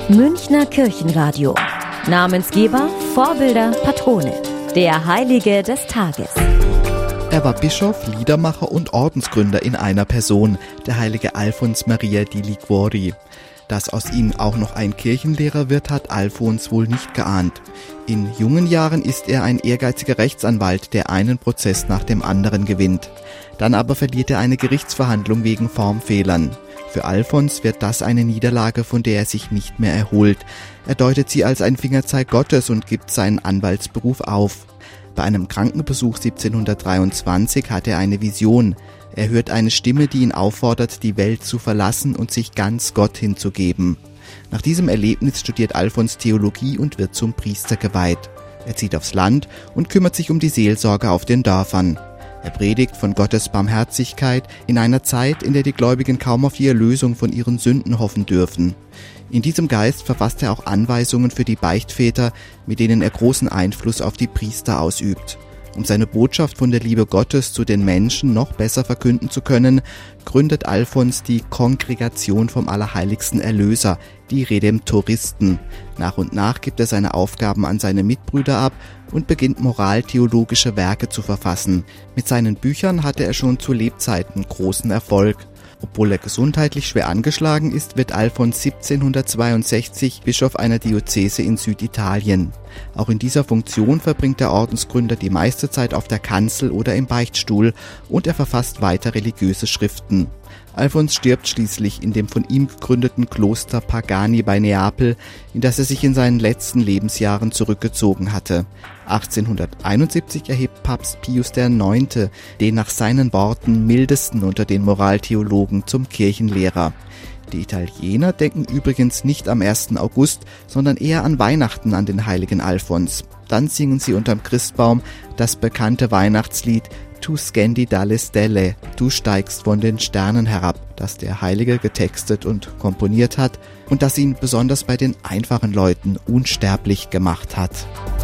Münchner Kirchenradio. Namensgeber, Vorbilder, Patrone. Der Heilige des Tages. Er war Bischof, Liedermacher und Ordensgründer in einer Person, der heilige Alfons Maria di Liguori. Dass aus ihm auch noch ein Kirchenlehrer wird, hat Alfons wohl nicht geahnt. In jungen Jahren ist er ein ehrgeiziger Rechtsanwalt, der einen Prozess nach dem anderen gewinnt. Dann aber verliert er eine Gerichtsverhandlung wegen Formfehlern. Für Alfons wird das eine Niederlage, von der er sich nicht mehr erholt. Er deutet sie als ein Fingerzeig Gottes und gibt seinen Anwaltsberuf auf. Bei einem Krankenbesuch 1723 hat er eine Vision. Er hört eine Stimme, die ihn auffordert, die Welt zu verlassen und sich ganz Gott hinzugeben. Nach diesem Erlebnis studiert Alfons Theologie und wird zum Priester geweiht. Er zieht aufs Land und kümmert sich um die Seelsorge auf den Dörfern. Er predigt von Gottes Barmherzigkeit in einer Zeit, in der die Gläubigen kaum auf die Erlösung von ihren Sünden hoffen dürfen. In diesem Geist verfasst er auch Anweisungen für die Beichtväter, mit denen er großen Einfluss auf die Priester ausübt. Um seine Botschaft von der Liebe Gottes zu den Menschen noch besser verkünden zu können, gründet Alfons die Kongregation vom Allerheiligsten Erlöser, die Redemptoristen. Nach und nach gibt er seine Aufgaben an seine Mitbrüder ab und beginnt moraltheologische Werke zu verfassen. Mit seinen Büchern hatte er schon zu Lebzeiten großen Erfolg. Obwohl er gesundheitlich schwer angeschlagen ist, wird Alfons 1762 Bischof einer Diözese in Süditalien. Auch in dieser Funktion verbringt der Ordensgründer die meiste Zeit auf der Kanzel oder im Beichtstuhl und er verfasst weiter religiöse Schriften. Alfons stirbt schließlich in dem von ihm gegründeten Kloster Pagani bei Neapel, in das er sich in seinen letzten Lebensjahren zurückgezogen hatte. 1871 erhebt Papst Pius IX. Den nach seinen Worten mildesten unter den Moraltheologen zum Kirchenlehrer. Die Italiener denken übrigens nicht am 1. August, sondern eher an Weihnachten an den heiligen Alfons. Dann singen sie unterm Christbaum das bekannte Weihnachtslied Tu scendi dalle stelle, du steigst von den Sternen herab, das der Heilige getextet und komponiert hat und das ihn besonders bei den einfachen Leuten unsterblich gemacht hat.